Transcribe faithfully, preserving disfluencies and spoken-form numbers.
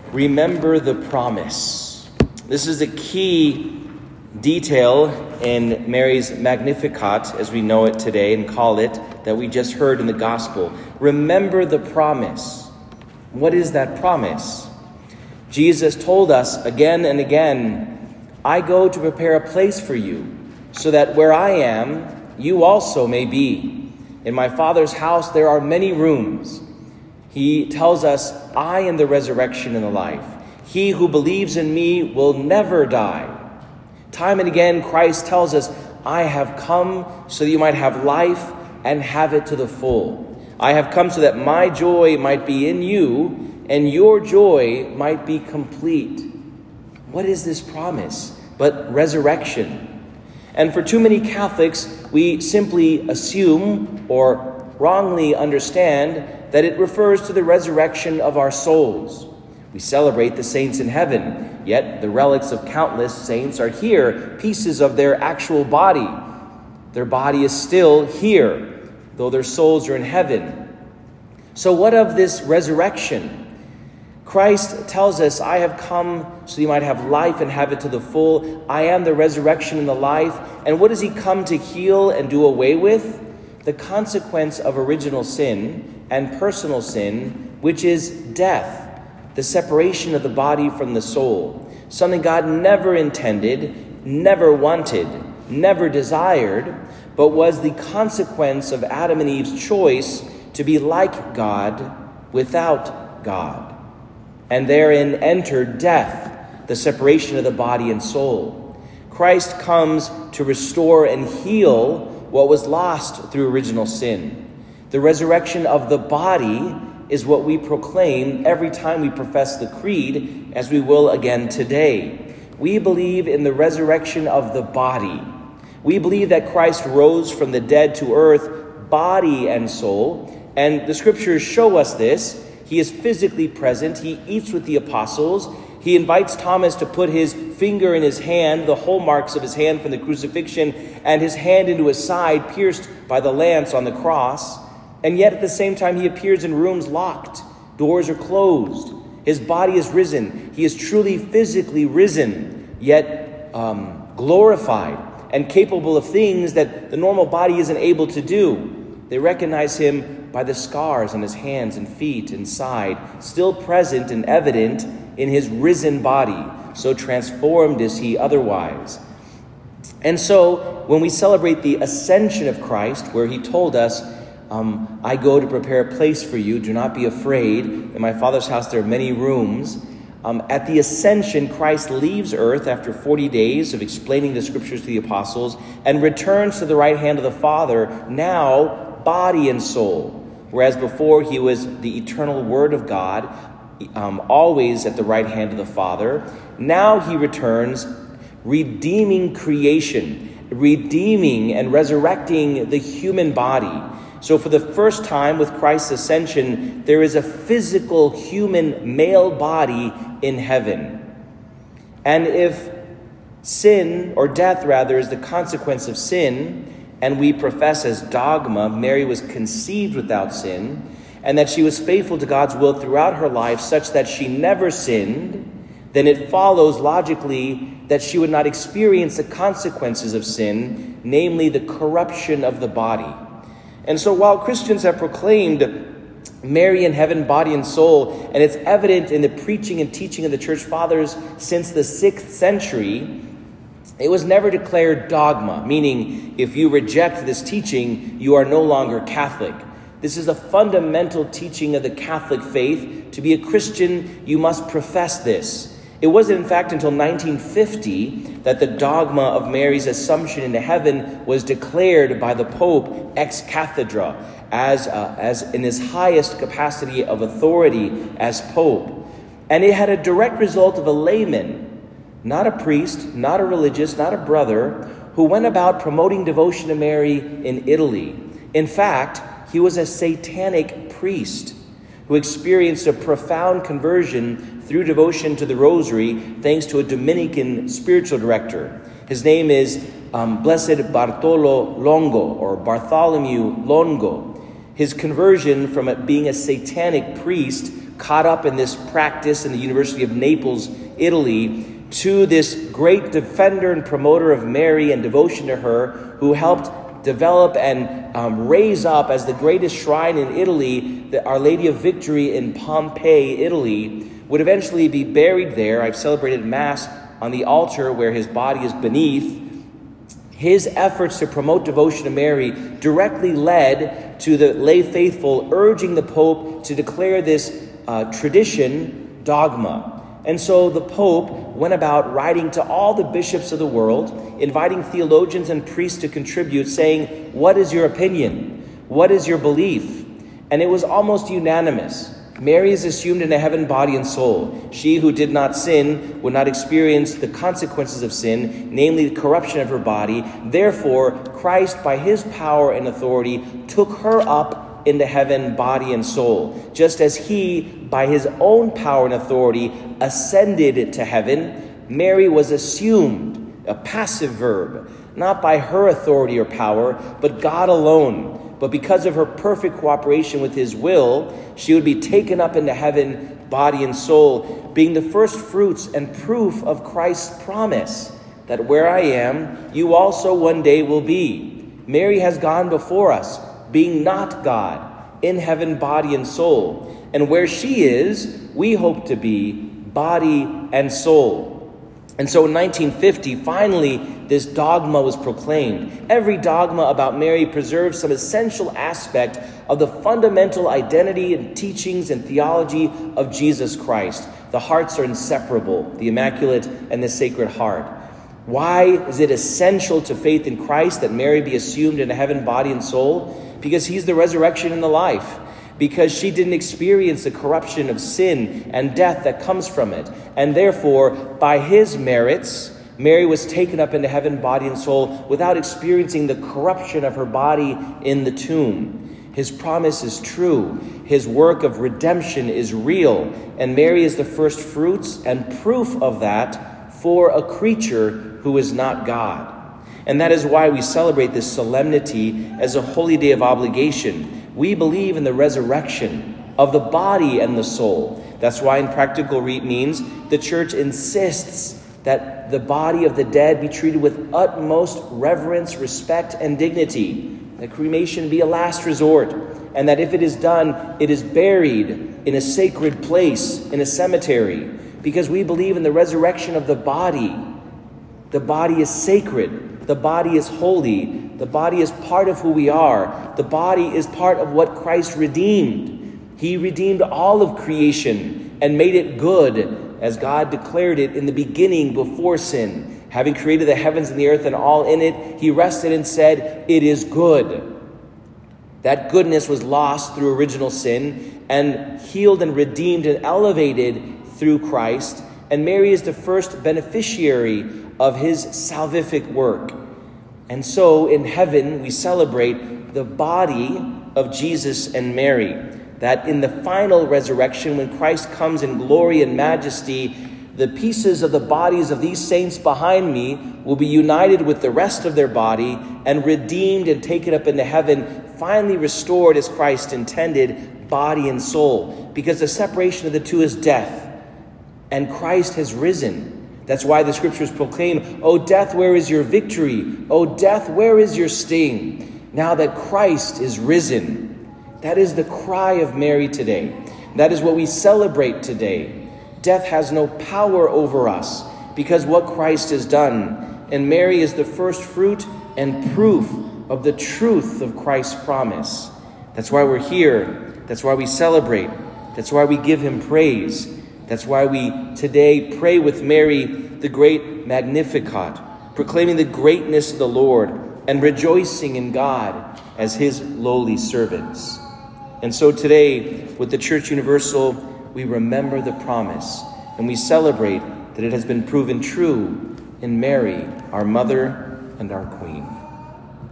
Remember the promise. This is a key detail in Mary's Magnificat, as we know it today and call it, that we just heard in the gospel. Remember the promise. What is that promise? Jesus told us again and again, I go to prepare a place for you, so that where I am, you also may be. In my Father's house there are many rooms. He tells us, I am the resurrection and the life. He who believes in me will never die. Time and again, Christ tells us, I have come so that you might have life and have it to the full. I have come so that my joy might be in you and your joy might be complete. What is this promise but resurrection? And for too many Catholics, we simply assume or wrongly understand that it refers to the resurrection of our souls. We celebrate the saints in heaven, yet the relics of countless saints are here, pieces of their actual body. Their body is still here, though their souls are in heaven. So what of this resurrection? Christ tells us, I have come so you might have life and have it to the full. I am the resurrection and the life. And what does he come to heal and do away with? The consequence of original sin and personal sin, which is death, the separation of the body from the soul, something God never intended, never wanted, never desired, but was the consequence of Adam and Eve's choice to be like God without God. And therein entered death, the separation of the body and soul. Christ comes to restore and heal what was lost through original sin. The resurrection of the body is what we proclaim every time we profess the creed, as we will again today. We believe in the resurrection of the body. We believe that Christ rose from the dead to earth, body and soul, and the scriptures show us this. He is physically present. He eats with the apostles. He invites Thomas to put his finger in his hand, the hole marks of his hand from the crucifixion, and his hand into his side, pierced by the lance on the cross. And yet at the same time, he appears in rooms locked. Doors are closed. His body is risen. He is truly physically risen, yet um, glorified and capable of things that the normal body isn't able to do. They recognize him by the scars on his hands and feet and side, still present and evident in his risen body. So transformed is he otherwise. And so when we celebrate the ascension of Christ, where he told us, Um, I go to prepare a place for you. Do not be afraid. In my Father's house there are many rooms. Um, at the ascension, Christ leaves earth after forty days of explaining the scriptures to the apostles and returns to the right hand of the Father, now body and soul. Whereas before he was the eternal Word of God, um, always at the right hand of the Father. Now he returns redeeming creation, redeeming and resurrecting the human body. So for the first time with Christ's ascension, there is a physical human male body in heaven. And if sin, or death rather, is the consequence of sin, and we profess as dogma Mary was conceived without sin, and that she was faithful to God's will throughout her life such that she never sinned, then it follows logically that she would not experience the consequences of sin, namely the corruption of the body. And so while Christians have proclaimed Mary in heaven, body and soul, and it's evident in the preaching and teaching of the church fathers since the sixth century, it was never declared dogma, meaning if you reject this teaching, you are no longer Catholic. This is a fundamental teaching of the Catholic faith. To be a Christian, you must profess this. It wasn't, in fact, until nineteen fifty that the dogma of Mary's assumption into heaven was declared by the Pope ex cathedra, as, uh, as in his highest capacity of authority as Pope. And it had a direct result of a layman, not a priest, not a religious, not a brother, who went about promoting devotion to Mary in Italy. In fact, he was a satanic priest who experienced a profound conversion through devotion to the rosary, thanks to a Dominican spiritual director. His name is um, Blessed Bartolo Longo, or Bartholomew Longo. His conversion from being a satanic priest caught up in this practice in the University of Naples, Italy, to this great defender and promoter of Mary and devotion to her, who helped develop and um, raise up as the greatest shrine in Italy, the Our Lady of Victory in Pompeii, Italy, would eventually be buried there. I've celebrated Mass on the altar where his body is beneath. His efforts to promote devotion to Mary directly led to the lay faithful urging the Pope to declare this uh, tradition dogma. And so the Pope went about writing to all the bishops of the world, inviting theologians and priests to contribute, saying, "What is your opinion? What is your belief?" And it was almost unanimous. Mary is assumed into heaven, body and soul. She who did not sin would not experience the consequences of sin, namely the corruption of her body. Therefore, Christ, by his power and authority, took her up into heaven, body and soul, just as he, by his own power and authority, ascended to heaven. Mary was assumed, a passive verb, not by her authority or power, but God alone. But because of her perfect cooperation with his will, she would be taken up into heaven, body and soul, being the first fruits and proof of Christ's promise that where I am, you also one day will be. Mary has gone before us, being not God, in heaven, body and soul. And where she is, we hope to be, body and soul. And so in nineteen fifty, finally, this dogma was proclaimed. Every dogma about Mary preserves some essential aspect of the fundamental identity and teachings and theology of Jesus Christ. The hearts are inseparable, the Immaculate and the Sacred Heart. Why is it essential to faith in Christ that Mary be assumed into heaven, body and soul? Because he's the resurrection and the life. Because she didn't experience the corruption of sin and death that comes from it. And therefore, by his merits, Mary was taken up into heaven, body and soul, without experiencing the corruption of her body in the tomb. His promise is true. His work of redemption is real. And Mary is the first fruits and proof of that for a creature who is not God. And that is why we celebrate this solemnity as a holy day of obligation. We believe in the resurrection of the body and the soul. That's why in practical means the Church insists that the body of the dead be treated with utmost reverence, respect, and dignity. That cremation be a last resort. And that if it is done, it is buried in a sacred place, in a cemetery. Because we believe in the resurrection of the body. The body is sacred. The body is holy. The body is part of who we are. The body is part of what Christ redeemed. He redeemed all of creation and made it good, as God declared it in the beginning before sin. Having created the heavens and the earth and all in it, he rested and said, "It is good." That goodness was lost through original sin and healed and redeemed and elevated through Christ. And Mary is the first beneficiary of his salvific work. And so in heaven, we celebrate the body of Jesus and Mary. That in the final resurrection, when Christ comes in glory and majesty, the pieces of the bodies of these saints behind me will be united with the rest of their body and redeemed and taken up into heaven, finally restored as Christ intended, body and soul. Because the separation of the two is death, and Christ has risen. That's why the scriptures proclaim, "O death, where is your victory? O death, where is your sting?" Now that Christ is risen. That is the cry of Mary today. That is what we celebrate today. Death has no power over us because what Christ has done. And Mary is the first fruit and proof of the truth of Christ's promise. That's why we're here. That's why we celebrate. That's why we give him praise. That's why we today pray with Mary the great Magnificat, proclaiming the greatness of the Lord and rejoicing in God as his lowly servants. And so today, with the Church Universal, we remember the promise and we celebrate that it has been proven true in Mary, our Mother and our Queen.